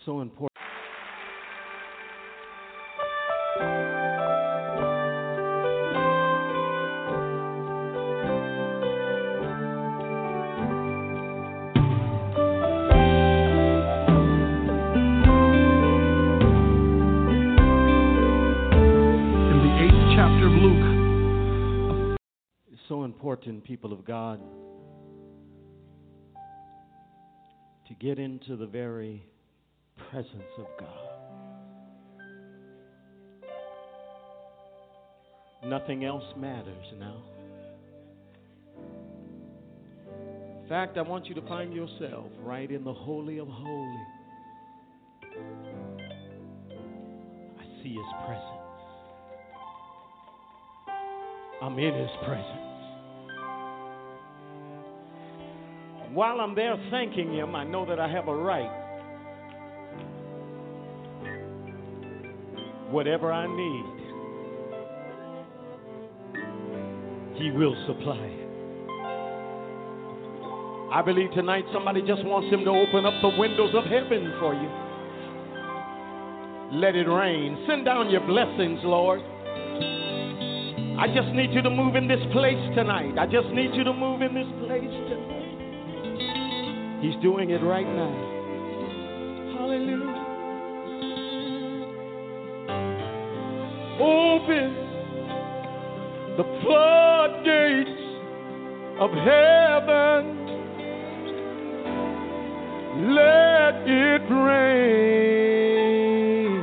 so important. So important, people of God, to get into the very presence of God. Nothing else matters now. In fact, I want you to find yourself right in the Holy of Holies. I see His presence. I'm in His presence. While I'm there thanking Him, I know that I have a right. Whatever I need, He will supply it. I believe tonight somebody just wants Him to open up the windows of heaven for you. Let it rain. Send down your blessings, Lord. I just need you to move in this place tonight. I just need you to move in this place tonight. He's doing it right now. Hallelujah. Open the floodgates of heaven. Let it rain.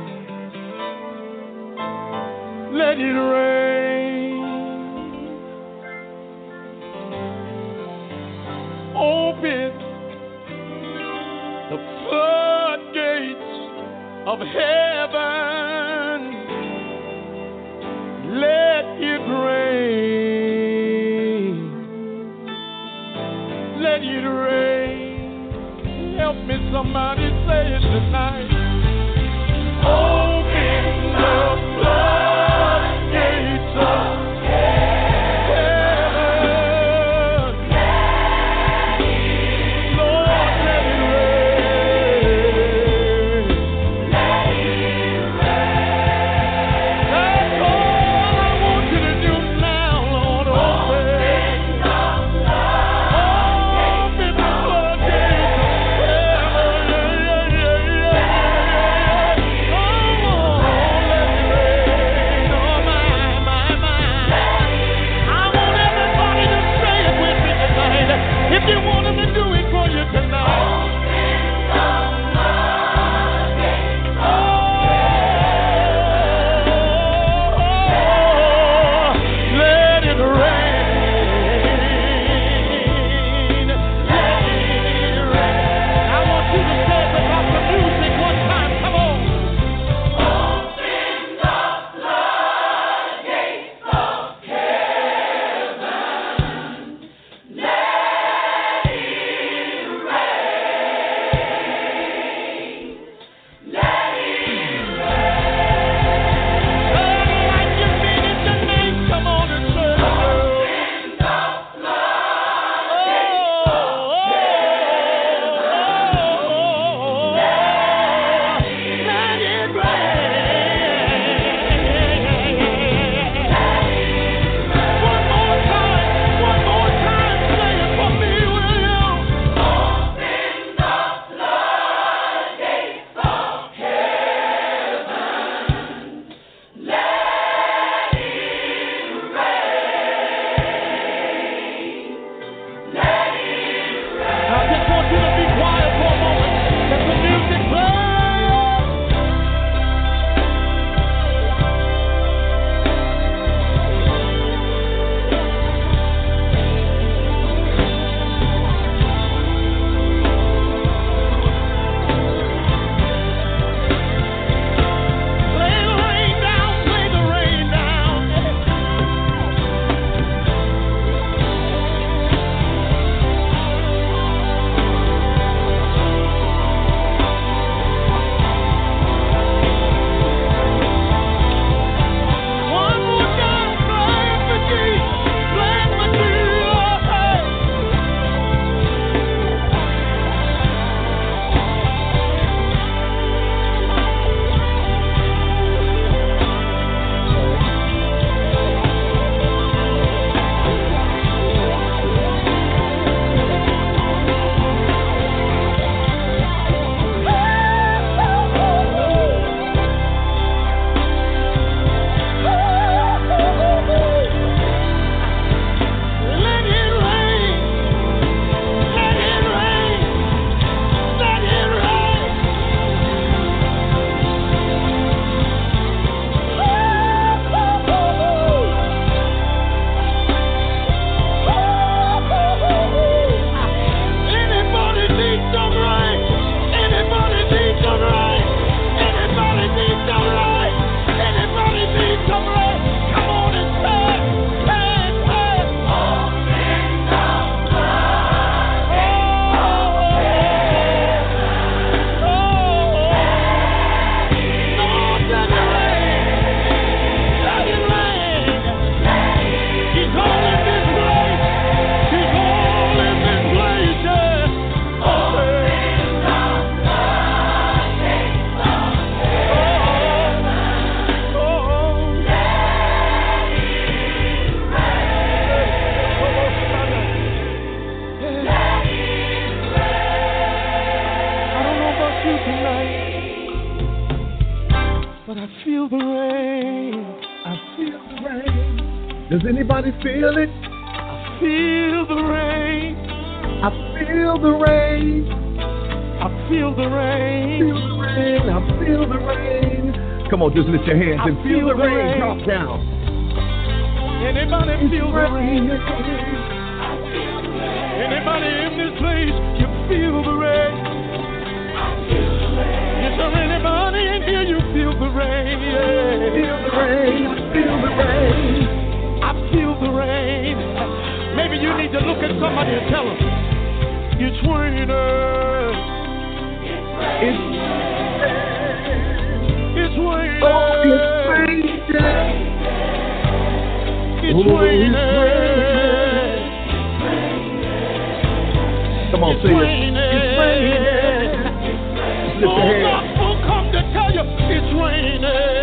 Let it rain. Open the floodgates of heaven, let it rain, let it rain. Help me, somebody say it tonight. Open the floodgates of But I feel the rain. I feel the rain. Does anybody feel it? I feel the rain. I feel the rain. I feel the rain. Feel the rain. I feel the rain. Come on, just lift your hands and feel the rain drop down. Anybody feel the rain? Anybody in this place, you feel the rain? Is there anybody in here, you feel the rain? Yeah. Feel the rain. I feel the rain. I feel the rain. Maybe you need to look at somebody and tell them, it's raining. It's raining. Oh, it's raining. It's raining. Come on, say it. It's raining. Lift your hands. Gospel come to tell you it's raining.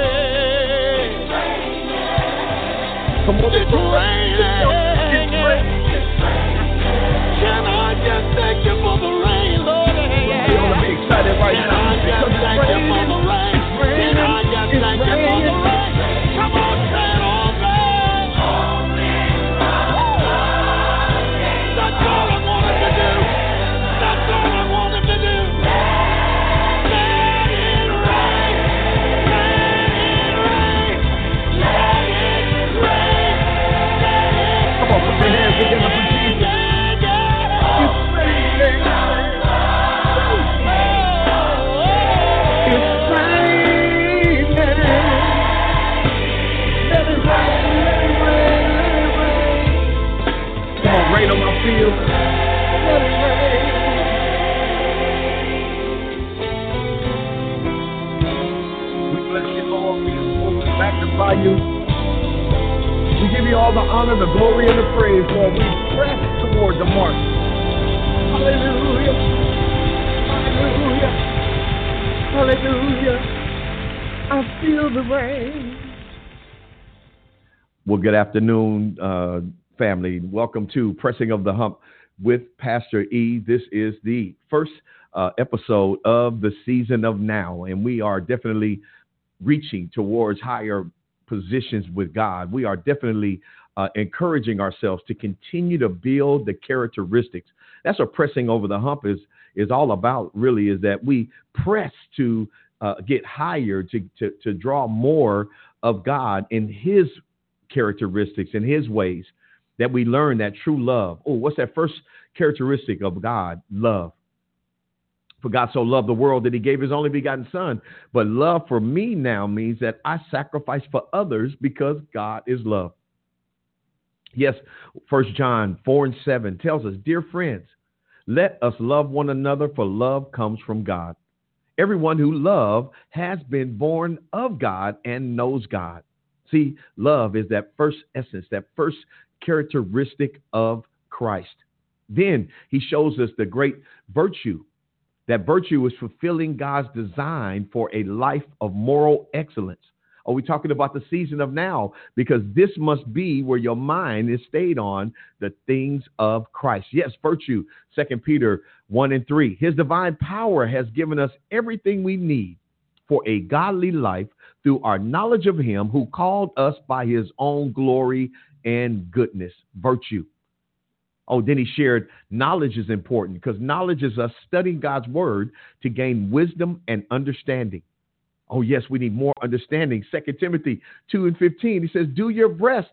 Come on, it's raining. It's raining. Can I just thank you for the rain, Lord? We ought to be excited right now because it's raining. Can I just thank you for the rain? Come on, say it all right. That's all I wanted to do. That's all I wanted to do. Let it rain. Let it rain. Come on, put your hands together for Jesus. It's raining. It's raining. Let it rain. Let it rain. Let it rain. Come on, rain on my field. Let it rain. We bless you, Lord. We magnify you. We give you all the honor, the glory, and the praise, Lord. We press toward the mark. Hallelujah. Hallelujah. Hallelujah. I feel the rain. Well, good afternoon, family. Welcome to Pressing of the Hump with Pastor E. This is the first episode of the season of now, and we are definitely reaching towards higher positions with God. We are definitely encouraging ourselves to continue to build the characteristics. That's what pressing over the hump is all about, really, is that we press to get higher, to draw more of God in his characteristics and his ways, that we learn that true love. Oh, what's that first characteristic of God? Love. For God so loved the world that he gave his only begotten son. But love for me now means that I sacrifice for others because God is love. Yes, 1 John 4:7 tells us, dear friends, let us love one another, for love comes from God. Everyone who loves has been born of God and knows God. See, love is that first essence, that first characteristic of Christ. Then he shows us the great virtue. That virtue is fulfilling God's design for a life of moral excellence. Are we talking about the season of now? Because this must be where your mind is stayed on the things of Christ. Yes, virtue, 2 Peter 1:3. His divine power has given us everything we need for a godly life through our knowledge of him who called us by his own glory and goodness. Virtue. Oh, then he shared knowledge is important because knowledge is us studying God's word to gain wisdom and understanding. Oh, yes, we need more understanding. 2 Timothy 2:15, he says, do your best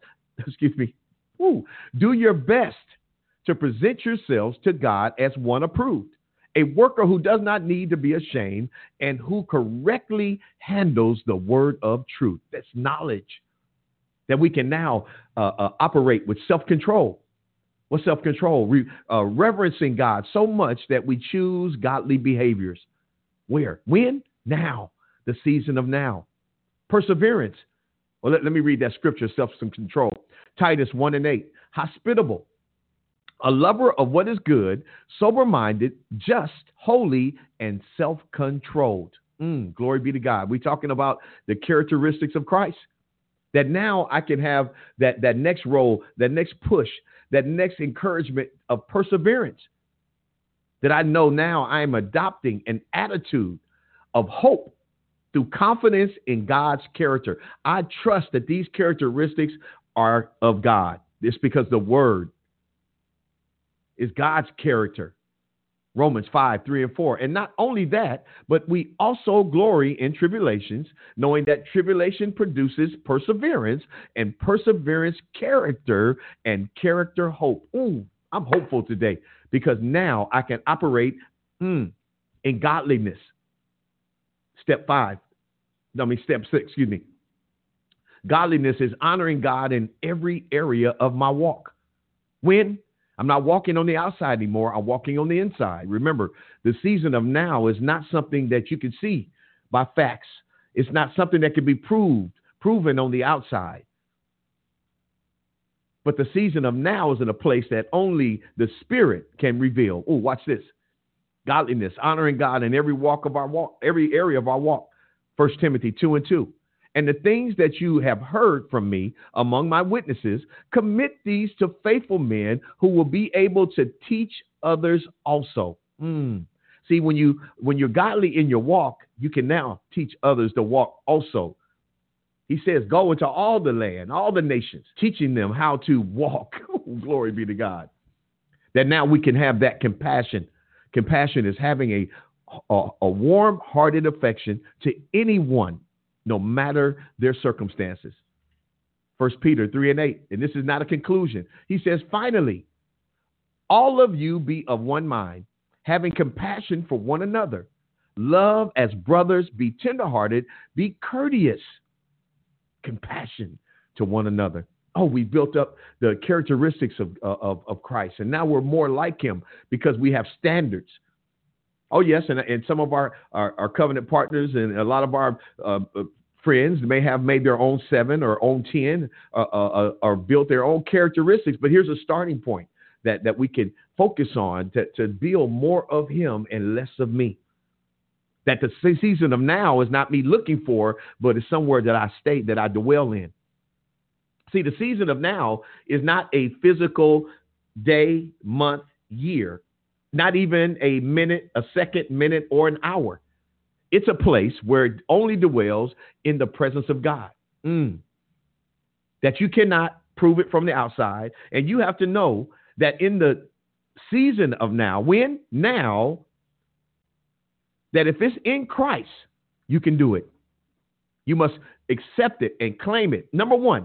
to present yourselves to God as one approved, a worker who does not need to be ashamed and who correctly handles the word of truth. That's knowledge that we can now operate with self-control. What's self-control? Reverencing God so much that we choose godly behaviors. Where? When? Now. The season of now. Perseverance. Well, let me read that scripture, self-control. Titus 1:8. Hospitable. A lover of what is good, sober-minded, just, holy, and self-controlled. Glory be to God. We're talking about the characteristics of Christ. That now I can have that next role, that next push, that next encouragement of perseverance. That I know now I am adopting an attitude of hope through confidence in God's character. I trust that these characteristics are of God. It's because the word is God's character. Romans 5:3-4. And not only that, but we also glory in tribulations, knowing that tribulation produces perseverance, and perseverance character, and character hope. Ooh, I'm hopeful today because now I can operate in godliness. Step 6, excuse me. Godliness is honoring God in every area of my walk. When I'm not walking on the outside anymore, I'm walking on the inside. Remember, the season of now is not something that you can see by facts. It's not something that can be proven on the outside. But the season of now is in a place that only the Spirit can reveal. Oh, watch this. Godliness, honoring God in every area of our walk. 1 Timothy 2:2. And the things that you have heard from me among my witnesses, commit these to faithful men who will be able to teach others also. See, when you're godly in your walk, you can now teach others to walk also. He says, go into all the land, all the nations, teaching them how to walk. Glory be to God. That now we can have that compassion. Compassion is having a warm-hearted affection to anyone, no matter their circumstances. 1 Peter 3:8, and this is not a conclusion. He says, finally, all of you be of one mind, having compassion for one another. Love as brothers, be tenderhearted, be courteous. Compassion to one another. Oh, we built up the characteristics of Christ, and now we're more like him because we have standards. Oh, yes, and some of our covenant partners and a lot of our friends may have made their own 7 or own 10 or built their own characteristics. But here's a starting point that we can focus on to build more of him and less of me. That the season of now is not me looking for, but it's somewhere that I stay, that I dwell in. See, the season of now is not a physical day, month, year. Not even a minute, a second, minute, or an hour. It's a place where it only dwells in the presence of God. That you cannot prove it from the outside. And you have to know that in the season of now, when? Now, that if it's in Christ, you can do it. You must accept it and claim it. Number one,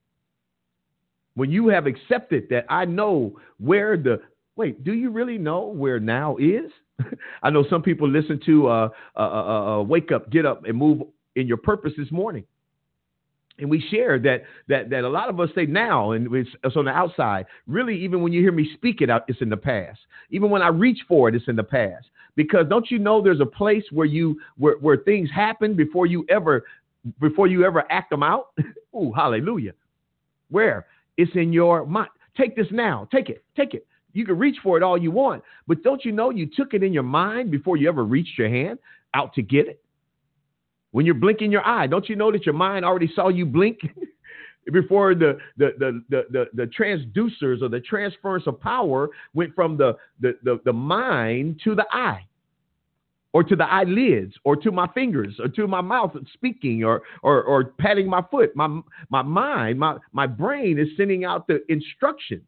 when you have accepted that I know where wait, do you really know where now is? I know some people listen to Wake Up, Get Up, and Move in Your Purpose this morning. And we share that a lot of us say now, and it's on the outside. Really, even when you hear me speak it out, it's in the past. Even when I reach for it, it's in the past. Because don't you know there's a place where things happen before you ever act them out? Ooh, hallelujah. Where? It's in your mind. Take this now. Take it. You can reach for it all you want, but don't you know you took it in your mind before you ever reached your hand out to get it? When you're blinking your eye, don't you know that your mind already saw you blink before the transducers or the transference of power went from the mind to the eye, or to the eyelids, or to my fingers, or to my mouth speaking, or patting my foot. My mind, my brain is sending out the instructions.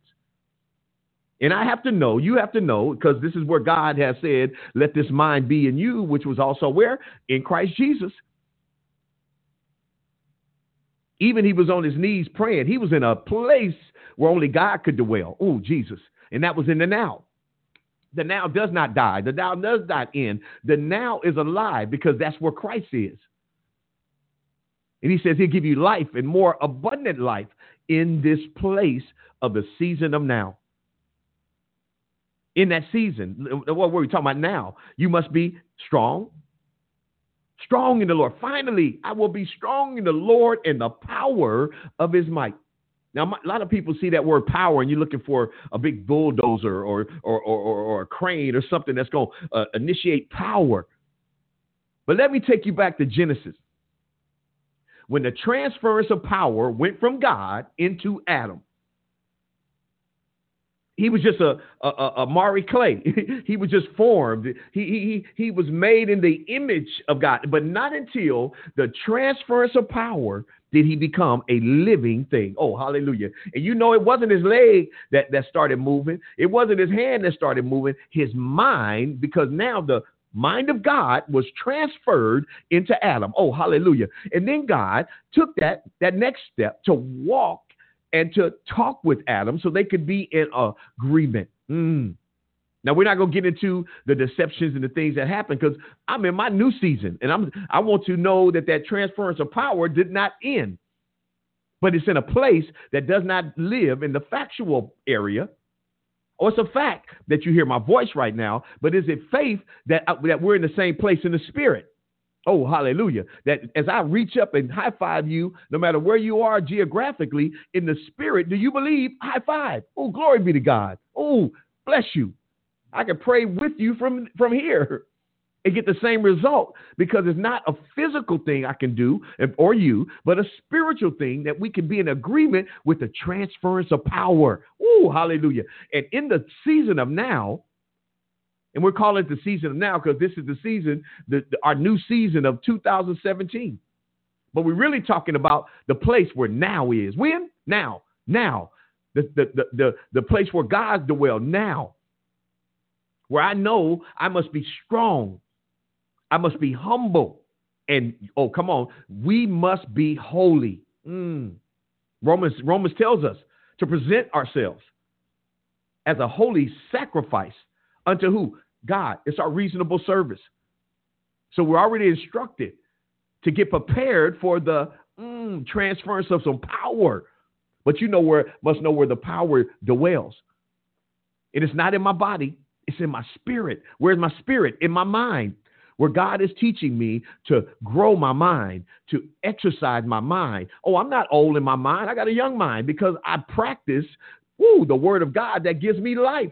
And I have to know, you have to know, because this is where God has said, let this mind be in you, which was also where? In Christ Jesus. Even he was on his knees praying. He was in a place where only God could dwell. Oh, Jesus. And that was in the now. The now does not die. The now does not end. The now is alive because that's where Christ is. And he says he'll give you life and more abundant life in this place of the season of now. In that season, what were we talking about now? You must be strong. Strong in the Lord. Finally, I will be strong in the Lord and the power of his might. Now, a lot of people see that word power and you're looking for a big bulldozer or a crane or something that's going to initiate power. But let me take you back to Genesis. When the transference of power went from God into Adam. He was just a Mari clay. He was just formed. He was made in the image of God, but not until the transference of power did he become a living thing. Oh, hallelujah. And you know, it wasn't his leg that started moving. It wasn't his hand that started moving. His mind, because now the mind of God was transferred into Adam. Oh, hallelujah. And then God took that next step to walk and to talk with Adam so they could be in agreement. Now, we're not going to get into the deceptions and the things that happen because I'm in my new season. And I want to know that transference of power did not end. But it's in a place that does not live in the factual area. Or it's a fact that you hear my voice right now. But is it faith that we're in the same place in the spirit? Oh, hallelujah. That as I reach up and high five you, no matter where you are geographically, in the spirit, do you believe? High five. Oh, glory be to God. Oh, bless you. I can pray with you from here and get the same result because it's not a physical thing I can do or you, but a spiritual thing that we can be in agreement with the transference of power. Oh, hallelujah. And in the season of now, and we're calling it the season of now because this is the season, our new season of 2017. But we're really talking about the place where now is. When? Now. The place where God dwells now. Where I know I must be strong. I must be humble. And, oh, come on, we must be holy. Romans tells us to present ourselves as a holy sacrifice unto who? God. It's our reasonable service. So we're already instructed to get prepared for the transference of some power. But must know where the power dwells. And it's not in my body. It's in my spirit. Where's my spirit? In my mind. Where God is teaching me to grow my mind, to exercise my mind. Oh, I'm not old in my mind. I got a young mind because I practice the word of God that gives me life.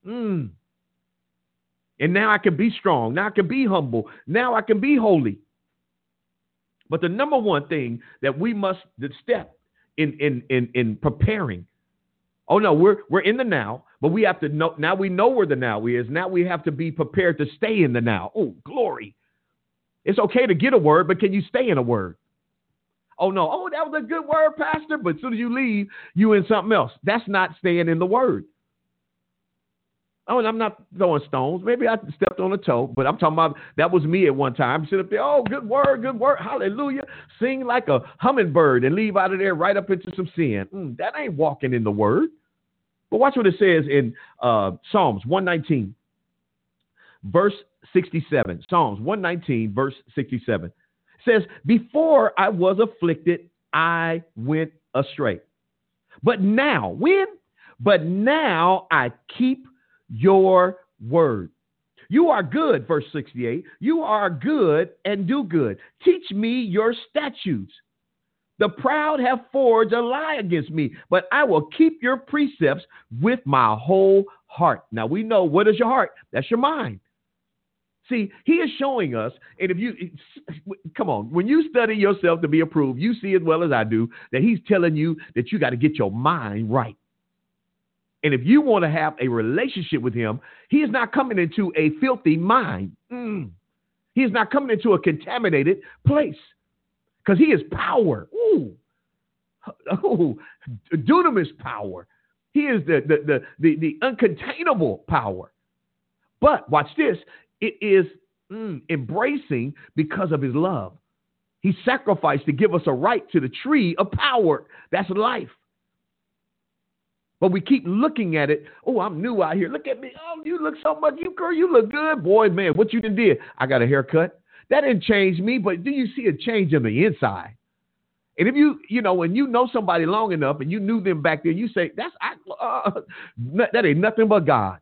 And now I can be strong. Now I can be humble. Now I can be holy. But the number one thing that we must step in preparing. Oh no, we're in the now, but we have to know. Now we know where the now is. Now we have to be prepared to stay in the now. Oh, glory. It's okay to get a word, but can you stay in a word? Oh no. Oh, that was a good word, Pastor. But as soon as you leave, you in something else. That's not staying in the word. Oh, and I'm not throwing stones. Maybe I stepped on a toe, but I'm talking about that was me at one time. Sit up there, oh, good word, hallelujah. Sing like a hummingbird and leave out of there right up into some sin. That ain't walking in the word. But watch what it says in Psalms 119, verse 67. Psalms 119, verse 67. It says, before I was afflicted, I went astray. But now, when? But now I keep your word. You are good, verse 68. You are good and do good. Teach me your statutes. The proud have forged a lie against me, but I will keep your precepts with my whole heart. Now we know, what is your heart? That's your mind. See, he is showing us, and if you, come on, when you study yourself to be approved, you see as well as I do that he's telling you that you got to get your mind right. And if you want to have a relationship with him, he is not coming into a filthy mind. He is not coming into a contaminated place because he is power. Dunamis power. He is the uncontainable power. But watch this. It is embracing because of his love. He sacrificed to give us a right to the tree of power. That's life. But we keep looking at it. Oh, I'm new out here. Look at me. Oh, you look so much. Girl, you look good. Boy, man, what you did? I got a haircut. That didn't change me, but do you see a change on the inside? And if when you know somebody long enough and you knew them back then, you say, that ain't nothing but God.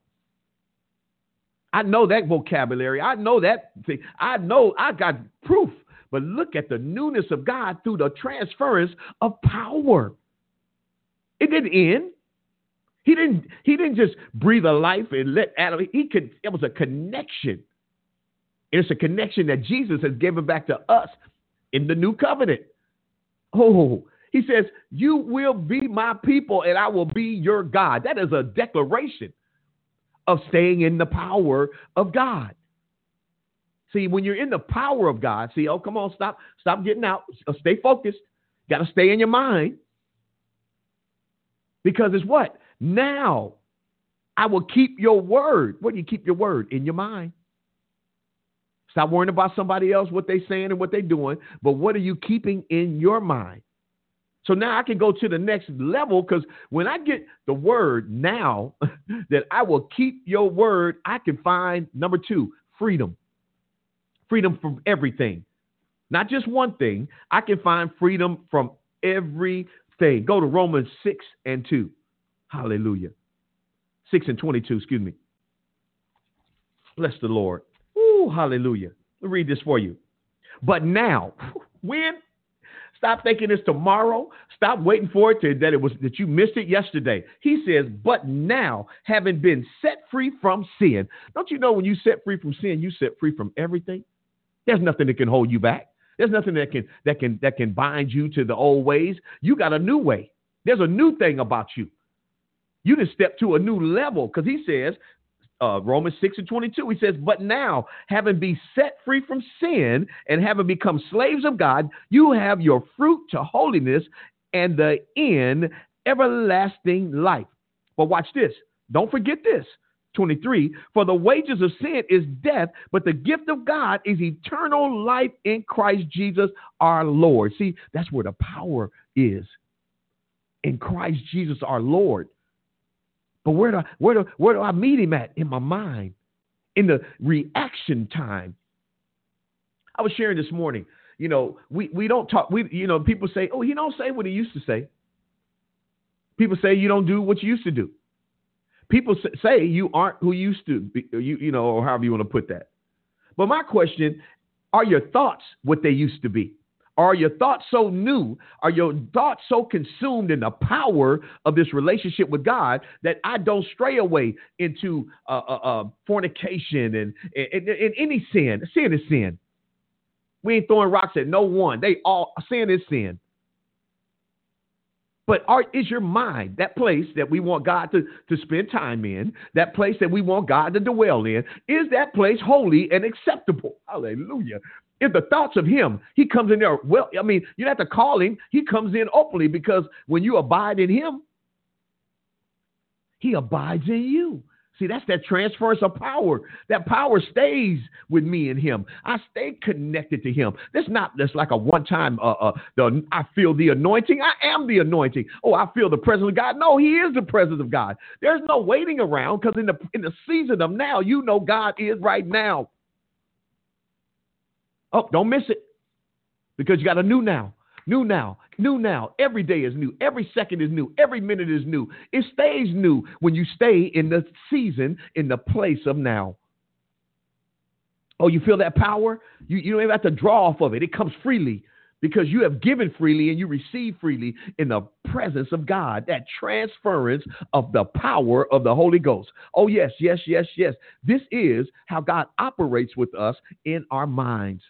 I know that vocabulary. I know that thing. I know I got proof. But look at the newness of God through the transference of power. It didn't end. He didn't just breathe a life and let Adam. It was a connection. It's a connection that Jesus has given back to us in the new covenant. Oh, He says, you will be my people and I will be your God. That is a declaration of staying in the power of God. See, when you're in the power of God, see, oh, come on, stop getting out. Stay focused. Got to stay in your mind. Because it's what? Now I will keep your word. Where do you keep your word? In your mind. Stop worrying about somebody else, what they're saying and what they're doing. But what are you keeping in your mind? So now I can go to the next level, because when I get the word now that I will keep your word, I can find, number 2, freedom. Freedom from everything. Not just one thing. I can find freedom from everything. Go to Romans 6:2. Hallelujah. 6:22, excuse me. Bless the Lord. Ooh, hallelujah. Let me read this for you. But now, when? Stop thinking it's tomorrow. Stop waiting for it that you missed it yesterday. He says, but now, having been set free from sin. Don't you know when you set free from sin, you set free from everything? There's nothing that can hold you back. There's nothing that can bind you to the old ways. You got a new way. There's a new thing about you. You just step to a new level, because he says, Romans 6:22, he says, but now, having been set free from sin and having become slaves of God, you have your fruit to holiness and the end, everlasting life. But watch this. Don't forget this. 23, for the wages of sin is death, but the gift of God is eternal life in Christ Jesus our Lord. See, that's where the power is. In Christ Jesus our Lord. But where do I meet him at? In my mind, in the reaction time. I was sharing this morning, we don't talk, people say, oh, he don't say what he used to say. People say you don't do what you used to do. People say you aren't who you used to be, or however you want to put that. But my question, are your thoughts what they used to be? Are your thoughts so new? Are your thoughts so consumed in the power of this relationship with God that I don't stray away into fornication and any sin? Sin is sin. We ain't throwing rocks at no one. Sin is sin. But is your mind, that place that we want God to spend time in, that place that we want God to dwell in, is that place holy and acceptable? Hallelujah. If the thoughts of him, he comes in there. Well, I mean, you don't have to call him. He comes in openly, because when you abide in him, he abides in you. See, that's that transference of power. That power stays with me and him. I stay connected to him. That's like a one-time, I feel the anointing. I am the anointing. Oh, I feel the presence of God. No, he is the presence of God. There's no waiting around, because in the season of now, God is right now. Oh, don't miss it, because you got a new now. Every day is new. Every second is new. Every minute is new. It stays new when you stay in the season, in the place of now. Oh, you feel that power? You don't even have to draw off of it. It comes freely, because you have given freely and you receive freely in the presence of God. That transference of the power of the Holy Ghost. Oh, yes. This is how God operates with us in our minds.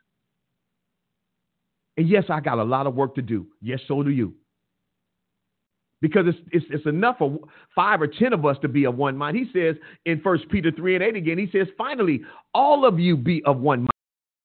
And yes, I got a lot of work to do. Yes, so do you. Because it's enough for 5 or 10 of us to be of one mind. He says in 1 Peter 3:8 again, he says, finally, all of you be of one mind.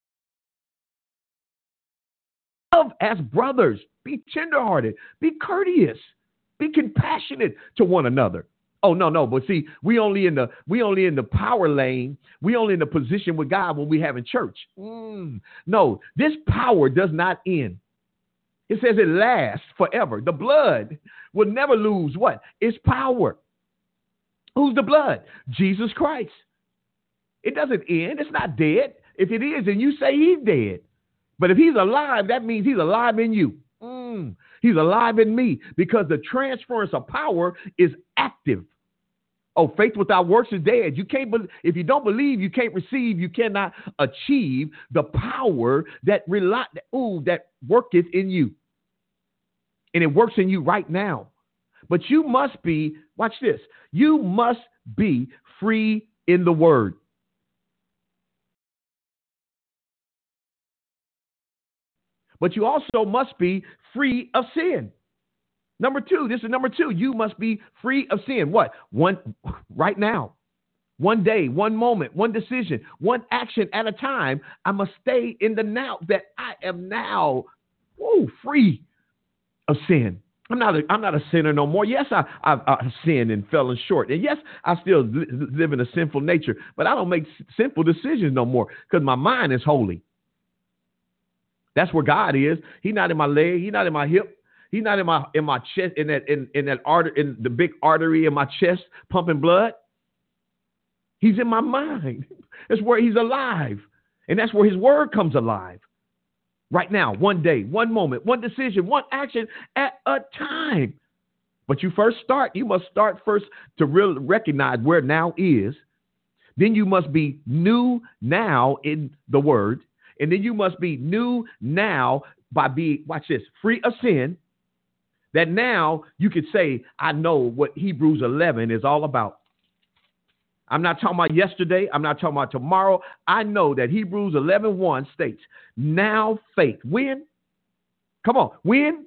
Love as brothers. Be tenderhearted. Be courteous. Be compassionate to one another. Oh, no. But see, we only in the power lane. We only in the position with God when we have in church. No, this power does not end. It says it lasts forever. The blood will never lose what? Its power. Who's the blood? Jesus Christ. It doesn't end. It's not dead. If it is, then you say he's dead. But if he's alive, that means he's alive in you. He's alive in me, because the transference of power is active. Oh, faith without works is dead. You can't if you don't believe, you can't receive, you cannot achieve the power that worketh in you. And it works in you right now. But you must be, watch this, you must be free in the word. But you also must be free of sin. Number two, this is number two. You must be free of sin. What? One right now. One day, one moment, one decision, one action at a time. I must stay in the now, that I am now free of sin. I'm not a sinner no more. Yes, I've sinned and fallen short. And yes, I still live in a sinful nature, but I don't make sinful decisions no more because my mind is holy. That's where God is. He's not in my leg. He's not in my hip. He's not in my chest, in that artery, in the big artery in my chest pumping blood. He's in my mind. That's where he's alive. And that's where his word comes alive. Right now, one day, one moment, one decision, one action at a time. But you must start first to really recognize where now is. Then you must be new now in the word. And then you must be new now by being, watch this, free of sin. That now you could say, I know what Hebrews 11 is all about. I'm not talking about yesterday. I'm not talking about tomorrow. I know that Hebrews 11:1 states, now faith. When? Come on. When?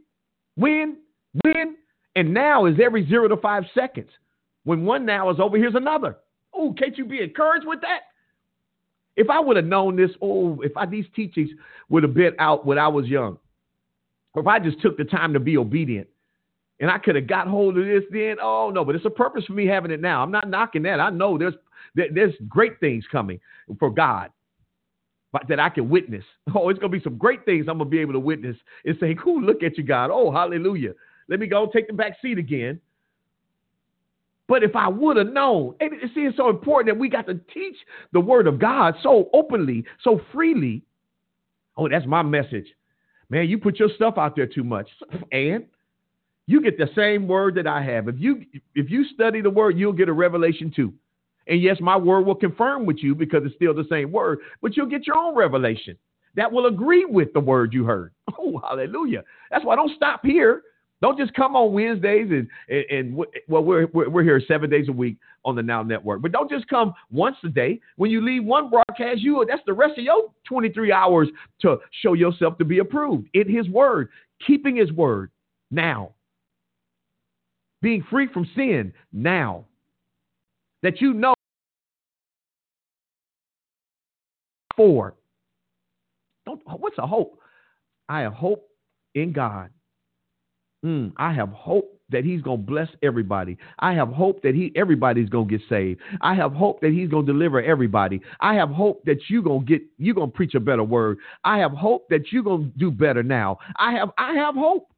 And now is every 0 to 5 seconds. When one now is over, here's another. Oh, can't you be encouraged with that? If I would have known this, these teachings would have been out when I was young, or if I just took the time to be obedient, and I could have got hold of this then. Oh, no, but it's a purpose for me having it now. I'm not knocking that. I know there's great things coming for God but that I can witness. Oh, it's going to be some great things I'm going to be able to witness and say, cool, look at you, God. Oh, hallelujah. Let me go take the back seat again. But if I would have known, and see, it's so important that we got to teach the word of God so openly, so freely. Oh, that's my message. Man, you put your stuff out there too much. And you get the same word that I have. If you study the word, you'll get a revelation too. And yes, my word will confirm with you because it's still the same word, but you'll get your own revelation that will agree with the word you heard. Oh, hallelujah. That's why don't stop here. Don't just come on Wednesdays and we're here 7 days a week on the Now Network. But don't just come once a day. When you leave one broadcast, that's the rest of your 23 hours to show yourself to be approved in his word, keeping his word now. Being free from sin now. That you know for. What's a hope? I have hope in God. I have hope that he's going to bless everybody. I have hope that everybody's going to get saved. I have hope that he's going to deliver everybody. I have hope that you're going to preach a better word. I have hope that you're going to do better now. I have hope.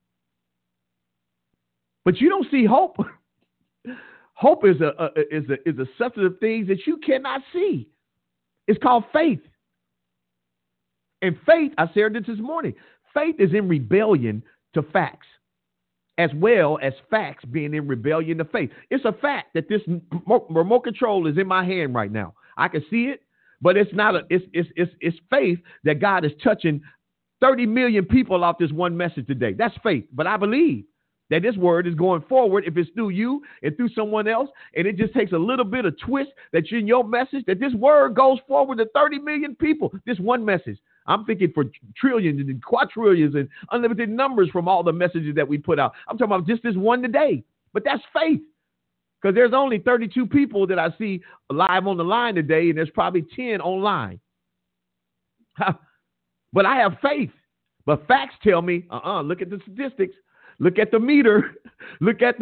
But you don't see hope. Hope is a substance of things that you cannot see. It's called faith. And faith, I shared this morning, faith is in rebellion to facts, as well as facts being in rebellion to faith. It's a fact that this remote control is in my hand right now. I can see it, but it's not it's faith that God is touching 30 million people off this one message today. That's faith. But I believe that this word is going forward, if it's through you and through someone else, and it just takes a little bit of twist that's in your message, that this word goes forward to 30 million people, this one message. I'm thinking for trillions and quadrillions and unlimited numbers from all the messages that we put out. I'm talking about just this one today. But that's faith. Because there's only 32 people that I see live on the line today, and there's probably 10 online. But I have faith. But facts tell me, look at the statistics. Look at the meter. Look at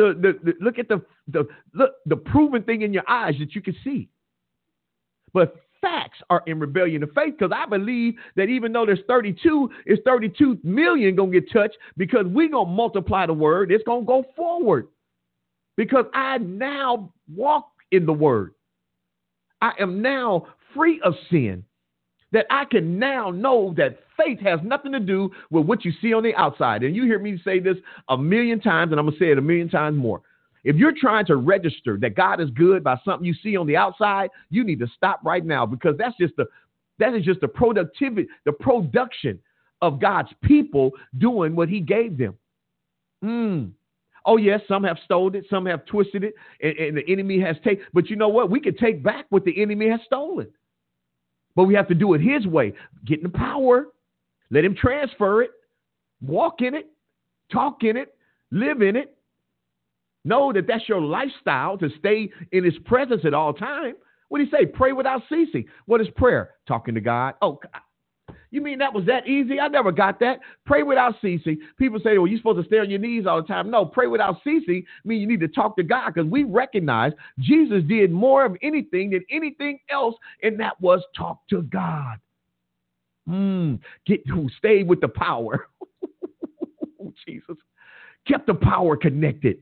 the proven thing in your eyes that you can see. But facts are in rebellion to faith, because I believe that even though there's 32, it's 32 million going to get touched, because we're going to multiply the word. It's going to go forward because I now walk in the word. I am now free of sin, that I can now know that faith has nothing to do with what you see on the outside. And you hear me say this a million times, and I'm going to say it a million times more. If you're trying to register that God is good by something you see on the outside, you need to stop right now, because that is just the productivity, the production of God's people doing what he gave them. Oh, yes, some have stolen it, some have twisted it, and the enemy has taken. But you know what? We can take back what the enemy has stolen. But we have to do it his way. Get in the power. Let him transfer it. Walk in it. Talk in it. Live in it. Know that that's your lifestyle, to stay in his presence at all times. What do you say? Pray without ceasing. What is prayer? Talking to God. Oh, you mean that was that easy? I never got that. Pray without ceasing. People say, well, you're supposed to stay on your knees all the time. No, pray without ceasing means you need to talk to God, because we recognize Jesus did more of anything than anything else, and that was talk to God. Stay with the power. Jesus. Kept the power connected.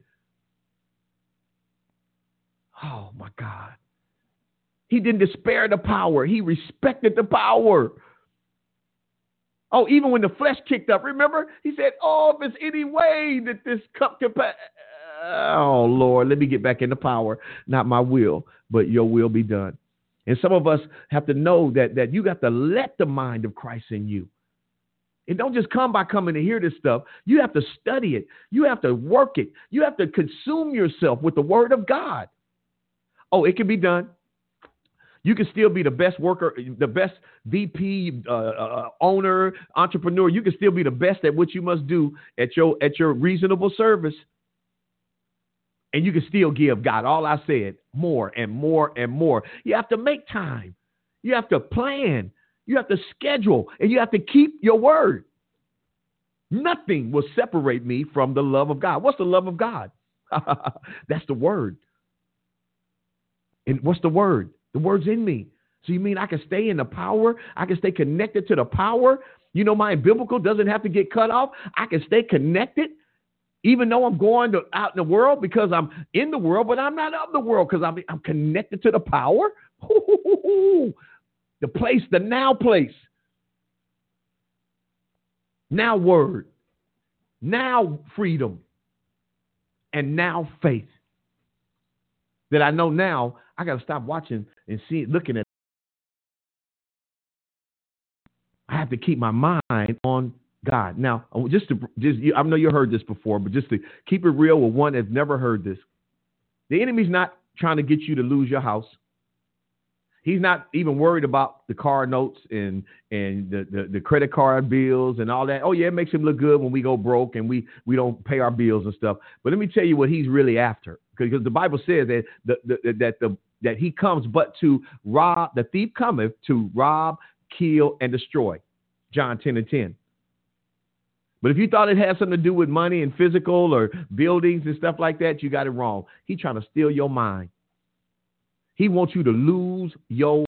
Oh, my God. He didn't despair the power. He respected the power. Oh, even when the flesh kicked up, remember? He said, oh, if there's any way that this cup can pass. Oh, Lord, let me get back into power. Not my will, but your will be done. And some of us have to know that you got to let the mind of Christ in you. It don't just come by coming to hear this stuff. You have to study it. You have to work it. You have to consume yourself with the word of God. Oh, it can be done. You can still be the best worker, the best VP, owner, entrepreneur. You can still be the best at what you must do at your reasonable service. And you can still give God, all I said, more and more and more. You have to make time. You have to plan. You have to schedule. And you have to keep your word. Nothing will separate me from the love of God. What's the love of God? That's the word. And what's the word? The word's in me. So you mean I can stay in the power? I can stay connected to the power? You know, my umbilical doesn't have to get cut off. I can stay connected even though I'm going out in the world, because I'm in the world, but I'm not of the world, because I'm connected to the power. The place, the now place. Now word. Now freedom. And now faith. That I know now I got to stop watching and looking at. I have to keep my mind on God. Now, I know you heard this before, but just to keep it real with one that's never heard this. The enemy's not trying to get you to lose your house. He's not even worried about the car notes and the credit card bills and all that. Oh, yeah, it makes him look good when we go broke and we don't pay our bills and stuff. But let me tell you what he's really after. Because the Bible says that he comes but to rob, the thief cometh to rob, kill, and destroy. John 10:10. But if you thought it had something to do with money and physical or buildings and stuff like that, you got it wrong. He's trying to steal your mind. He wants you to lose your.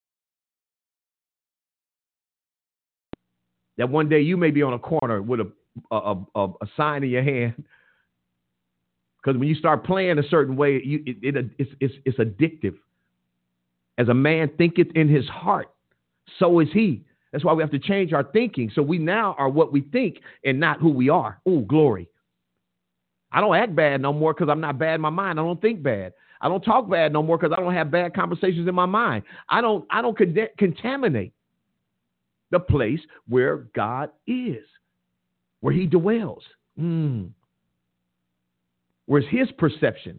That one day you may be on a corner with a sign in your hand. Because when you start playing a certain way, it's addictive. As a man thinketh in his heart, so is he. That's why we have to change our thinking. So we now are what we think and not who we are. Oh, glory. I don't act bad no more because I'm not bad in my mind. I don't think bad. I don't talk bad no more because I don't have bad conversations in my mind. I don't contaminate the place where God is, where he dwells. Where's his perception?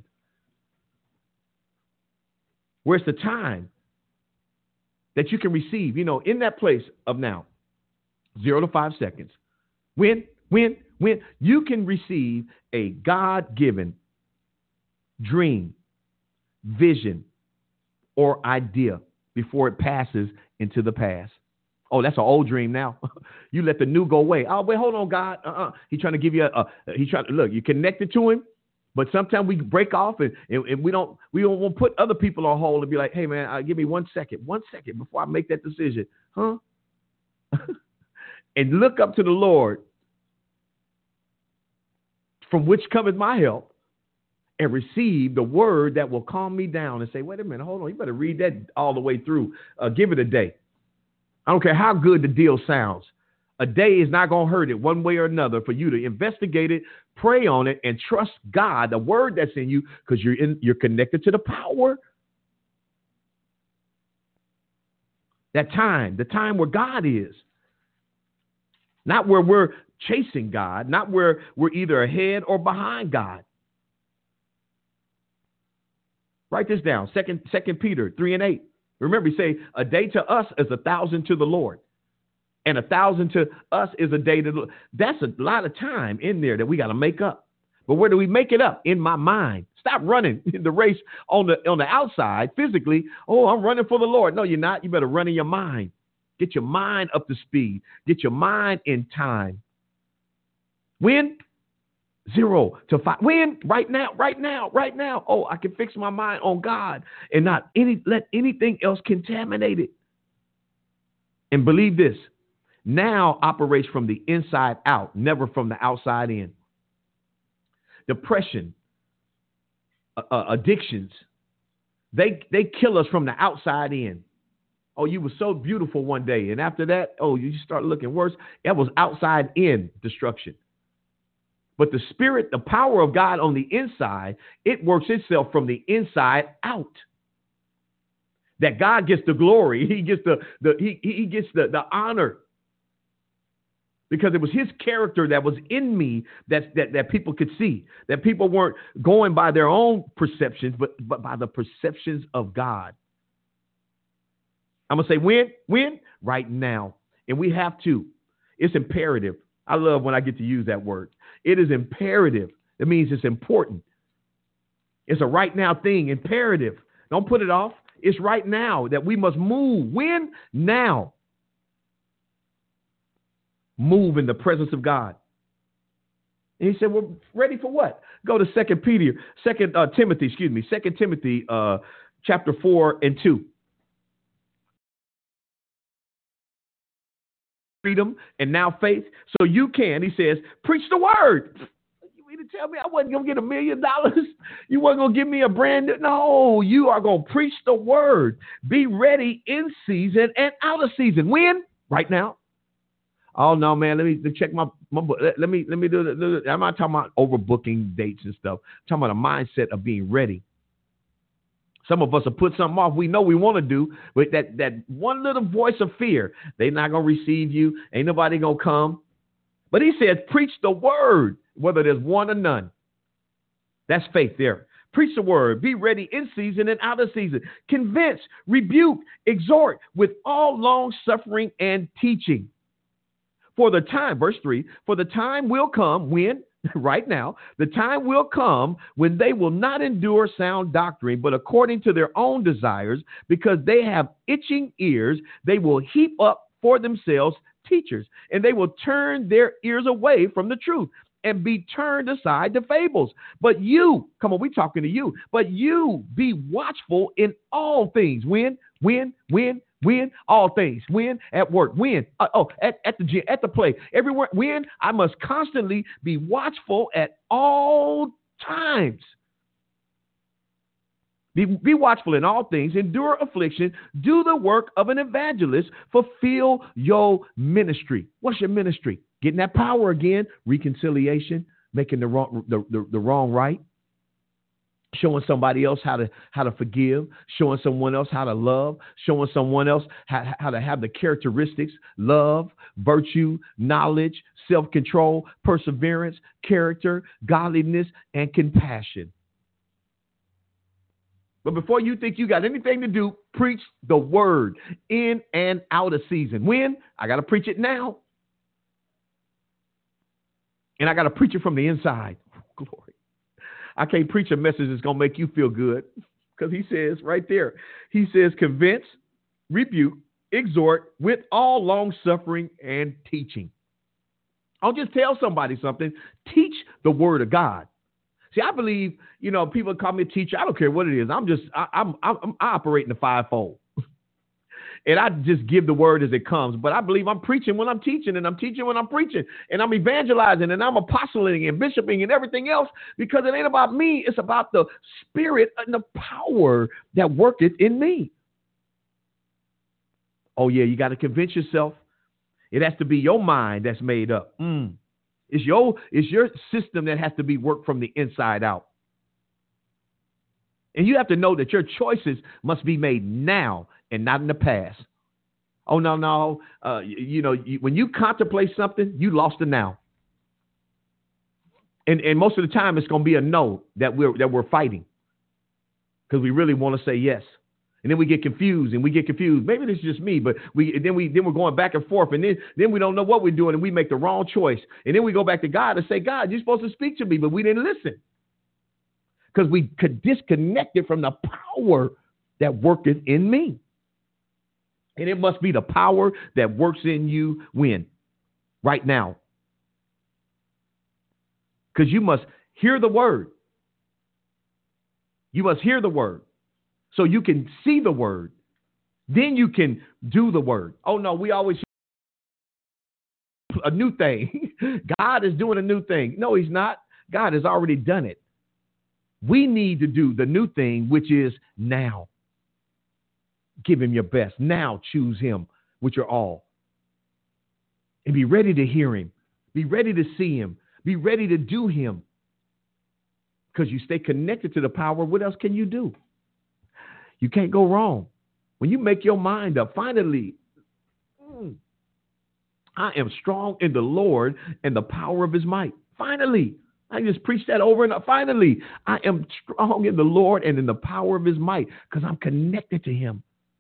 Where's the time that you can receive, in that place of now, 0 to 5 seconds. When you can receive a God-given dream, vision, or idea before it passes into the past. Oh, that's an old dream now. You let the new go away. Oh, wait, hold on, God. He's trying to give you look, you're connected to him. But sometimes we break off and we don't want to put other people on hold and be like, hey, man, give me 1 second before I make that decision. Huh? And look up to the Lord, from which cometh my help, and receive the word that will calm me down and say, wait a minute, hold on. You better read that all the way through. Give it a day. I don't care how good the deal sounds. A day is not going to hurt it one way or another for you to investigate it, pray on it, and trust God, the word that's in you, because you're connected to the power. That time, the time where God is. Not where we're chasing God, not where we're either ahead or behind God. Write this down, 2 Peter 3:8. Remember, you say, a day to us is 1,000 to the Lord. And 1,000 to us is a day to. That's a lot of time in there that we got to make up. But where do we make it up? In my mind. Stop running the race on the outside physically. Oh, I'm running for the Lord. No, you're not. You better run in your mind. Get your mind up to speed. Get your mind in time. When? 0 to 5. When? Right now, right now, right now. Oh, I can fix my mind on God and not let anything else contaminate it. And believe this, now operates from the inside out, never from the outside in. Depression, addictions, they kill us from the outside in. Oh, you were so beautiful one day, and after that, oh, you start looking worse. That was outside in destruction. But the spirit, the power of God on the inside, it works itself from the inside out. That God gets the glory. He gets he gets the honor. Because it was his character that was in me that people could see. That people weren't going by their own perceptions, but by the perceptions of God. I'm going to say when? Right now. And we have to. It's imperative. I love when I get to use that word. It is imperative. It means it's important. It's a right now thing, imperative. Don't put it off. It's right now that we must move. When? Now. Move in the presence of God. And he said, well, ready for what? Go to 2 Timothy, chapter 4 and 2. Freedom and now faith. So you can, he says, preach the word. You mean to tell me I wasn't going to get $1 million? You weren't going to give me a brand new? No, you are going to preach the word. Be ready in season and out of season. When? Right now. Oh no, man! Let me check my book. Let me do it. I'm not talking about overbooking dates and stuff. I'm talking about a mindset of being ready. Some of us have put something off we know we want to do, but that one little voice of fear, they're not gonna receive you. Ain't nobody gonna come. But he says, preach the word, whether there's one or none. That's faith there. Preach the word. Be ready in season and out of season. Convince, rebuke, exhort with all long suffering and teaching. For the time, verse 3, for the time will come when, right now, the time will come when they will not endure sound doctrine, but according to their own desires, because they have itching ears, they will heap up for themselves teachers, and they will turn their ears away from the truth and be turned aside to fables. But you, come on, we're talking to you, but you be watchful in all things. When? All things. When? At work. When? At the gym, at the play. Everywhere. When? I must constantly be watchful at all times. Be watchful in all things. Endure affliction. Do the work of an evangelist. Fulfill your ministry. What's your ministry? Getting that power again. Reconciliation. Making the wrong right. Showing somebody else how to forgive, showing someone else how to love, showing someone else how to have the characteristics, love, virtue, knowledge, self-control, perseverance, character, godliness, and compassion. But before you think you got anything to do, preach the word in and out of season. When? I got to preach it now. And I got to preach it from the inside. Glory. I can't preach a message that's going to make you feel good, because he says right there, he says, convince, rebuke, exhort with all long suffering and teaching. I'll just tell somebody something. Teach the word of God. See, I believe, people call me a teacher. I don't care what it is. I operate in the fivefold. And I just give the word as it comes. But I believe I'm preaching when I'm teaching, and I'm teaching when I'm preaching, and I'm evangelizing, and I'm apostling and bishoping and everything else, because it ain't about me. It's about the spirit and the power that worketh in me. Oh, yeah, you got to convince yourself. It has to be your mind that's made up. It's your system that has to be worked from the inside out. And you have to know that your choices must be made now and not in the past. Oh, no. When you contemplate something, you lost the now. And most of the time it's going to be a no that we're fighting, because we really want to say yes. And then we get confused and we get confused. Maybe this is just me, but then we're going back and forth, and then we don't know what we're doing, and we make the wrong choice. And then we go back to God and say, God, you're supposed to speak to me, but we didn't listen because we could disconnect it from the power that worketh in me. And it must be the power that works in you when? Right now. Because you must hear the word. You must hear the word so you can see the word. Then you can do the word. Oh, no, we always hear a new thing. God is doing a new thing. No, he's not. God has already done it. We need to do the new thing, which is now. Give him your best. Now choose him with your all. And be ready to hear him. Be ready to see him. Be ready to do him. Because you stay connected to the power, what else can you do? You can't go wrong. When you make your mind up, finally, I am strong in the Lord and the power of his might. Finally, I just preach that over and over. Finally, I am strong in the Lord and in the power of his might because I'm connected to him.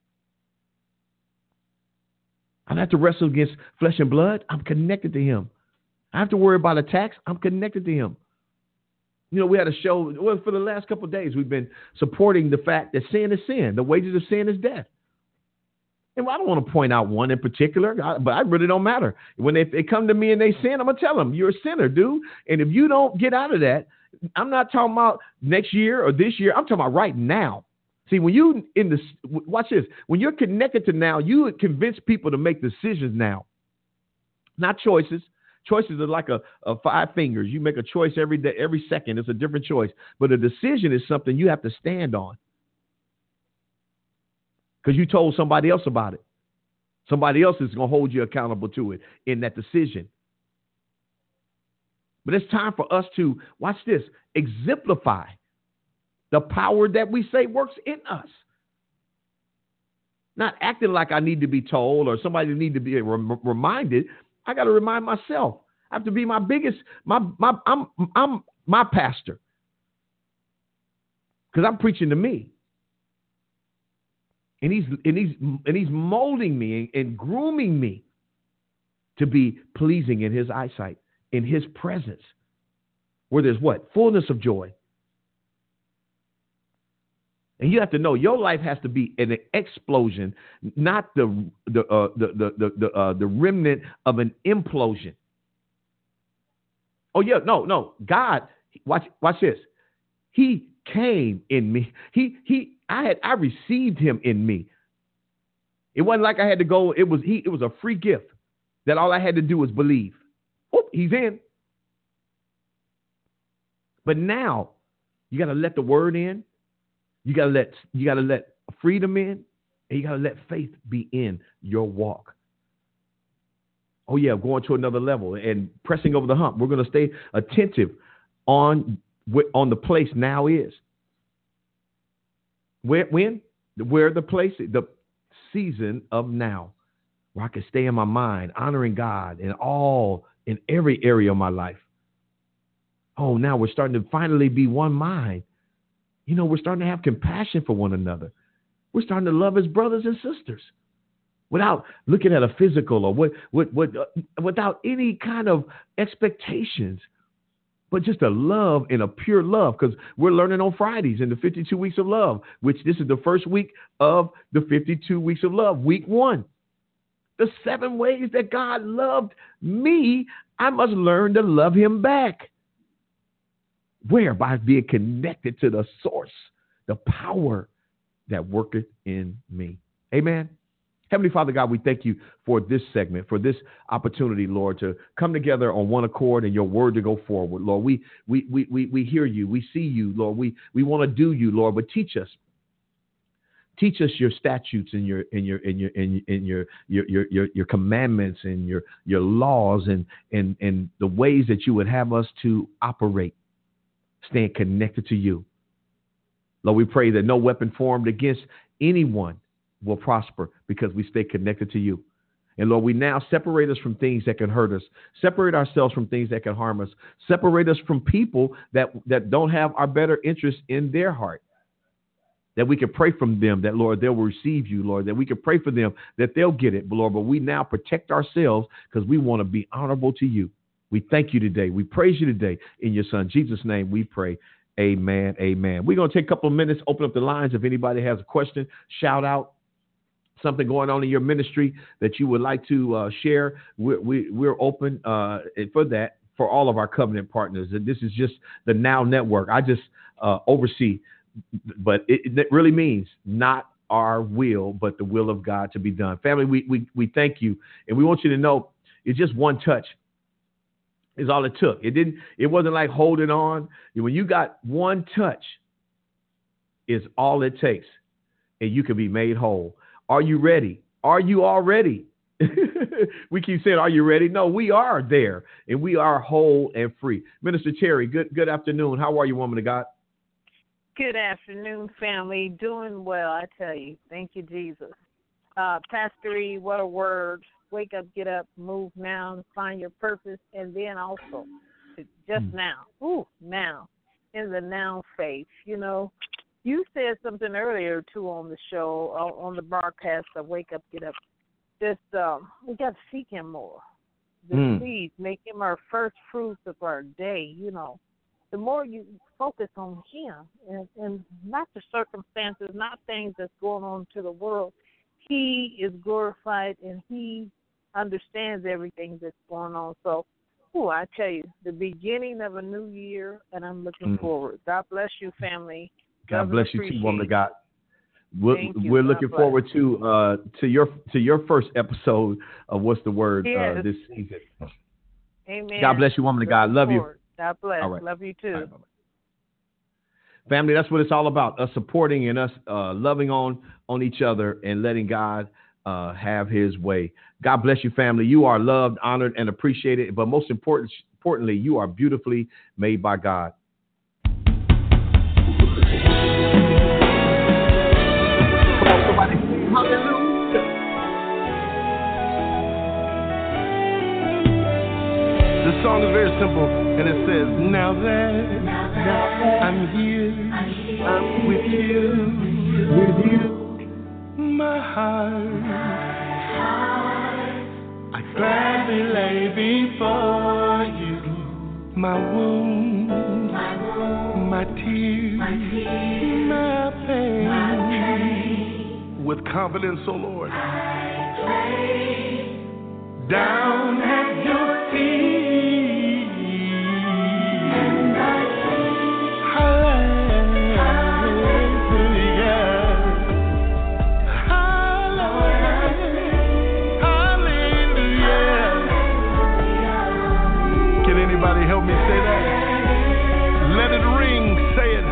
I don't have to wrestle against flesh and blood. I'm connected to him. I have to worry about attacks. I'm connected to him. You know, we had a show, well, for the last couple of days, we've been supporting the fact that sin is sin. The wages of sin is death. And I don't want to point out one in particular, but I really don't matter. When they come to me and they sin, I'm going to tell them, you're a sinner, dude. And if you don't get out of that, I'm not talking about next year or this year. I'm talking about right now. See, when you watch this, when you're connected to now, you convince people to make decisions now, not choices. Choices are like a 5 fingers. You make a choice every day, every second. It's a different choice. But a decision is something you have to stand on because you told somebody else about it. Somebody else is going to hold you accountable to it in that decision. But it's time for us to, watch this, exemplify the power that we say works in us. Not acting like I need to be told or somebody need to be reminded. I got to remind myself. I have to be my biggest, I'm my pastor. Because I'm preaching to me. And he's molding me and grooming me to be pleasing in his eyesight, in his presence. Where there's what? Fullness of joy. And you have to know your life has to be an explosion, not the remnant of an implosion. Oh yeah, no. God, watch this. He came in me. I received him in me. It wasn't like I had to go. It was a free gift that all I had to do was believe. Oh, he's in. But now you got to let the word in. You gotta let freedom in, and you gotta let faith be in your walk. Oh yeah, going to another level and pressing over the hump. We're gonna stay attentive on the place now is. Where the place, the season of now, where I can stay in my mind, honoring God in every area of my life. Oh, now we're starting to finally be one mind. You know, we're starting to have compassion for one another. We're starting to love as brothers and sisters without looking at a physical or without any kind of expectations, but just a love and a pure love, because we're learning on Fridays in the 52 weeks of love, which this is the first week of the 52 weeks of love, week 1. The 7 ways that God loved me, I must learn to love him back. Where? By being connected to the source, the power that worketh in me. Amen. Heavenly Father God, we thank you for this segment, for this opportunity, Lord, to come together on one accord and your word to go forward, Lord. We hear you. We see you, Lord. We want to do you, Lord, but teach us. Teach us your statutes and your commandments and your laws and the ways that you would have us to operate. Staying connected to you. Lord, we pray that no weapon formed against anyone will prosper because we stay connected to you. And Lord, we now separate us from things that can hurt us, separate ourselves from things that can harm us, separate us from people that don't have our better interests in their heart. that we can pray from them, that, Lord, they'll receive you, Lord, that we can pray for them, that they'll get it, Lord. But we now protect ourselves because we want to be honorable to you. We thank you today. We praise you today. In your son, Jesus' name, we pray. Amen. Amen. We're going to take a couple of minutes, open up the lines. If anybody has a question, shout out something going on in your ministry that you would like to share. We're open for that for all of our covenant partners. And this is just the Now Network. I just oversee, but it really means not our will, but the will of God to be done. Family, we thank you. And we want you to know it's just one touch is all it took. It wasn't like holding on. When you got one touch, is all it takes, and you can be made whole. Are you ready? Are you already? We keep saying, are you ready? No, we are there, and we are whole and free. Minister Terry, good afternoon. How are you, woman of God? Good afternoon, family. Doing well, I tell you. Thank you, Jesus. Pastor E, what a word. Wake up, get up, move now, find your purpose, and then also just now. Now, in the now faith. You know, you said something earlier, too, on the show, on the broadcast of Wake Up, Get Up. Just, we got to seek him more. Please make him our first fruits of our day, you know. The more you focus on him and not the circumstances, not things that's going on to the world, he is glorified and he understands everything that's going on. So, I tell you, the beginning of a new year, and I'm looking forward. God bless you, family. God bless you too, woman of God. We're looking forward to your first episode of What's the Word this season. Amen. God bless you, woman of God. Love you. God bless. All right. Love you too. Right, family, that's what it's all about, us supporting and us loving on each other and letting God have his way. God bless you, family. You are loved, honored, and appreciated. But most importantly, you are beautifully made by God. Come on, somebody sing hallelujah. The song is very simple, and it says, now that I'm here, I'm with you, my heart I gladly lay before you, my wounds, my tears, my pain. With confidence, O Lord, I pray down at your feet, and I sing hallelujah, hallelujah. Can anybody help me say that? Let it ring, say it.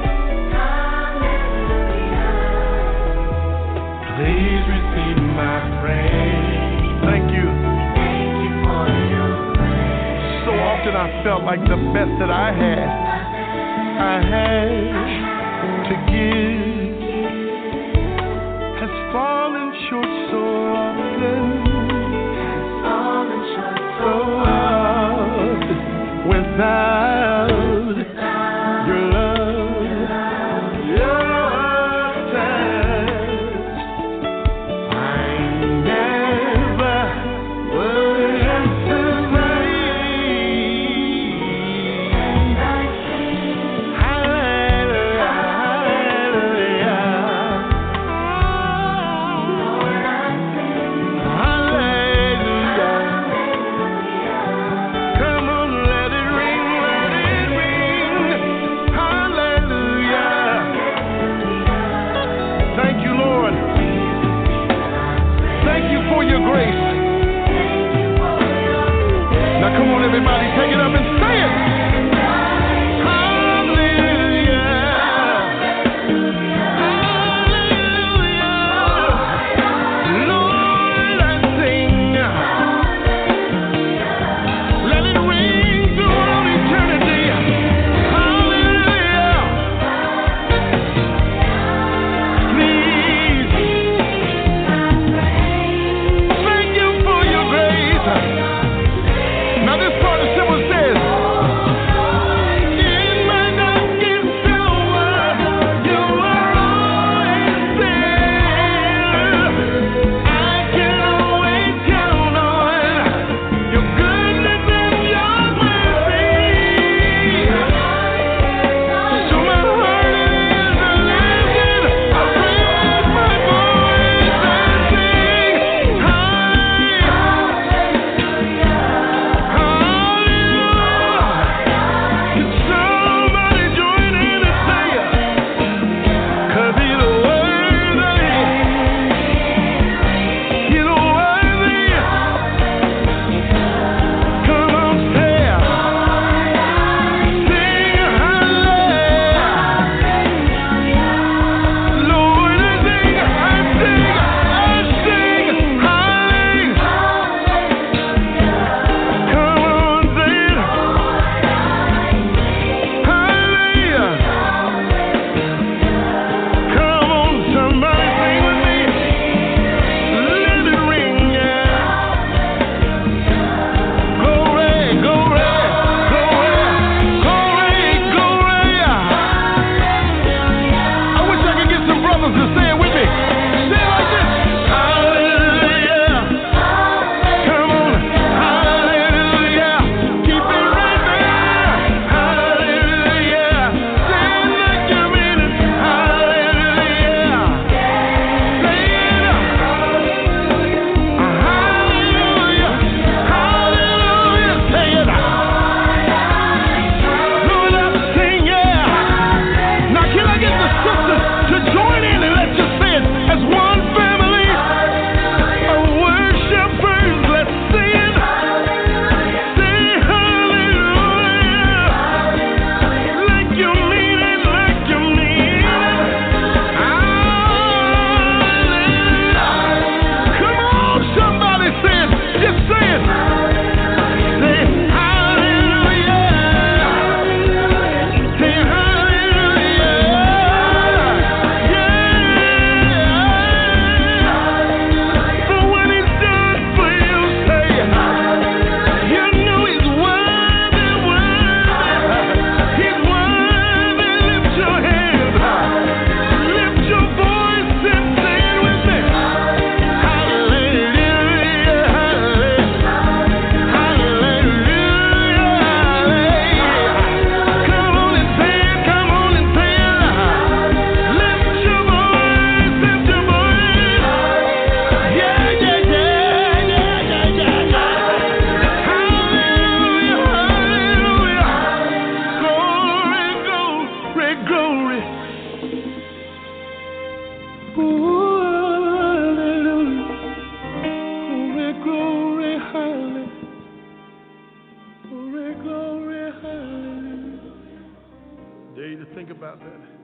Please receive my praise. Thank you. Thank you for your praise. So often I felt like the best that I had to give has fallen short so often. Without your love, your touch, I never would have survived. Hallelujah, hallelujah. Come on, let it ring. Glory, hallelujah. Glory, glory, hallelujah. Dare you to think about that.